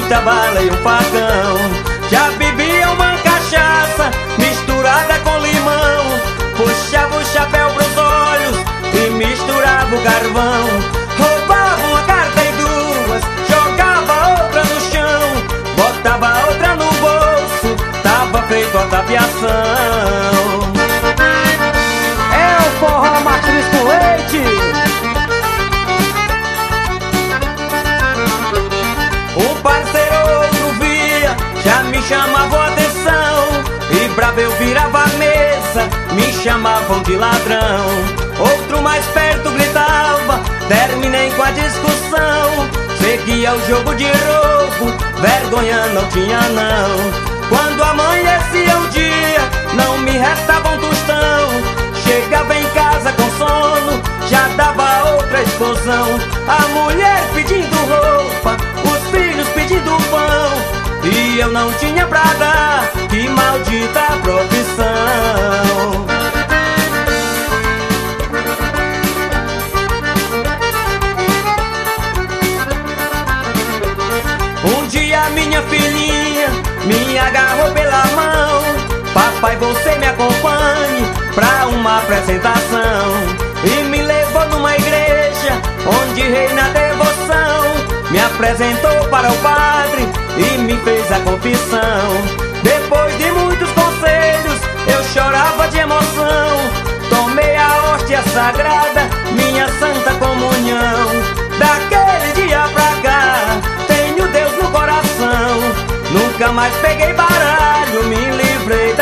muita bala e um facão. Já bebia uma cachaça misturada com limão, puxava o chapéu pros olhos e misturava o carvão. Roubava uma carta em duas, jogava outra no chão, botava outra no bolso, tava feito a tapiação. É o forró matriz com leite. Um parceiro outro via, já me chamava a atenção, e bravo eu virava a mesa, me chamavam de ladrão. Outro mais perto gritava, terminei com a discussão. Seguia o jogo de roubo, vergonha não tinha não. Quando amanhecia o dia, não me restava um tostão. Chegava em casa com sono, já dava outra explosão. A mulher pedindo roupa, os filhos pedindo pão, e eu não tinha pra dar, que maldita profissão. Um dia minha filhinha me agarrou pela mão: papai, você me acompanhe pra uma apresentação. E me levou numa igreja onde reina a devoção. Me apresentou para o padre e me fez a confissão. Depois de muitos conselhos, eu chorava de emoção. Tomei a hóstia sagrada, minha santa comunhão. Daquele dia pra cá, tenho Deus no coração. Nunca mais peguei baralho, me livrei